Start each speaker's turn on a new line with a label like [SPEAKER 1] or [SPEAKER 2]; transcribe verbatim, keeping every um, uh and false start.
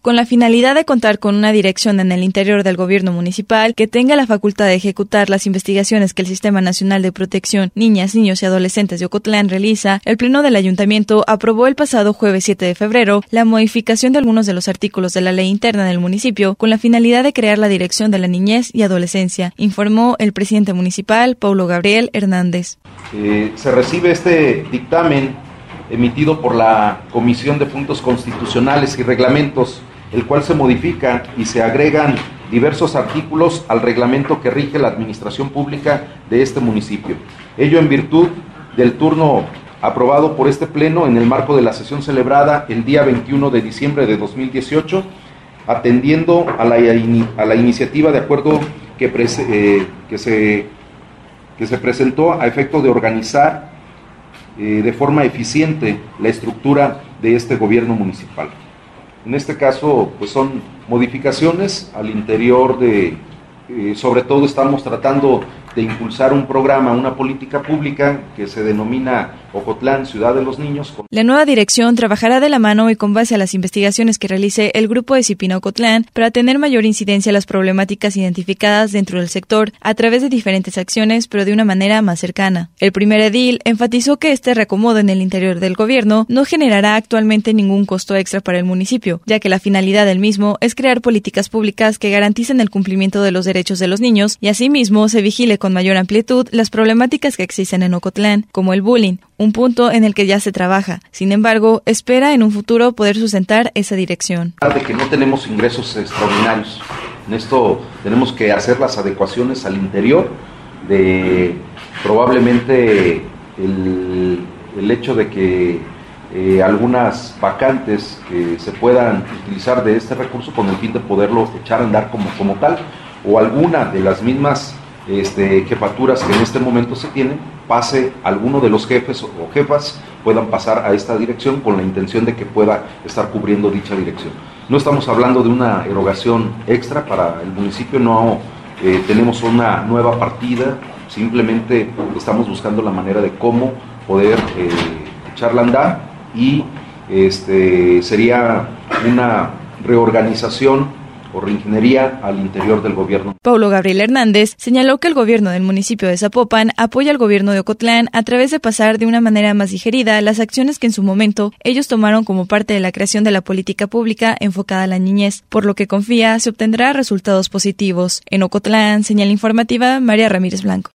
[SPEAKER 1] con la finalidad de contar con una dirección en el interior del gobierno municipal que tenga la facultad de ejecutar las investigaciones que el Sistema Nacional de Protección Niñas, Niños y Adolescentes de Ocotlán realiza. El Pleno del Ayuntamiento aprobó el pasado jueves siete de febrero la modificación de algunos de los artículos de la ley interna del municipio con la finalidad de crear la Dirección de la Niñez y Adolescencia, informó el presidente municipal, Paulo Gabriel Hernández.
[SPEAKER 2] Eh, se recibe este dictamen emitido por la Comisión de Puntos Constitucionales y Reglamentos, el cual se modifica y se agregan diversos artículos al reglamento que rige la administración pública de este municipio. Ello en virtud del turno aprobado por este pleno en el marco de la sesión celebrada el día veintiuno de diciembre de dos mil dieciocho, atendiendo a la, a la iniciativa de acuerdo que, prese, eh, que, se, que se presentó a efecto de organizar eh, de forma eficiente la estructura de este gobierno municipal. En este caso, pues son modificaciones al interior de, eh, sobre todo estamos tratando de impulsar un programa, una política pública que se denomina Ocotlán, Ciudad de los Niños.
[SPEAKER 1] La nueva dirección trabajará de la mano y con base a las investigaciones que realice el Grupo de CIPINA Ocotlán para tener mayor incidencia a las problemáticas identificadas dentro del sector a través de diferentes acciones, pero de una manera más cercana. El primer edil enfatizó que este reacomodo en el interior del gobierno no generará actualmente ningún costo extra para el municipio, ya que la finalidad del mismo es crear políticas públicas que garanticen el cumplimiento de los derechos de los niños y asimismo se vigile con mayor amplitud las problemáticas que existen en Ocotlán, como el bullying, un punto en el que ya se trabaja. Sin embargo, espera en un futuro poder sustentar esa dirección.
[SPEAKER 2] De que no tenemos ingresos extraordinarios. En esto tenemos que hacer las adecuaciones al interior de probablemente el, el hecho de que eh, algunas vacantes que se puedan utilizar de este recurso con el fin de poderlo echar a andar como, como tal, o alguna de las mismas Este, jefaturas que en este momento se tienen, pase alguno de los jefes o jefas puedan pasar a esta dirección con la intención de que pueda estar cubriendo dicha dirección. No estamos hablando de una erogación extra para el municipio, no eh, tenemos una nueva partida, simplemente estamos buscando la manera de cómo poder eh, echarla a andar y este, sería una reorganización o reingeniería al interior del gobierno.
[SPEAKER 1] Paulo Gabriel Hernández señaló que el gobierno del municipio de Zapopan apoya al gobierno de Ocotlán a través de pasar de una manera más digerida las acciones que en su momento ellos tomaron como parte de la creación de la política pública enfocada a la niñez, por lo que confía se obtendrá resultados positivos. En Ocotlán, señal informativa, María Ramírez Blanco.